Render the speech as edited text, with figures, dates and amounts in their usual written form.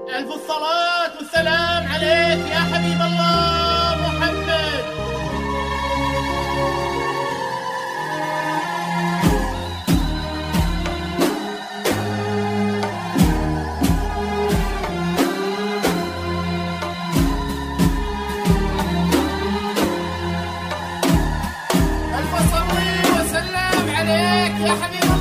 ألف الصلاة والسلام عليك يا حبيب الله محمد. ألف صلي وسلام عليك يا حبيب الله.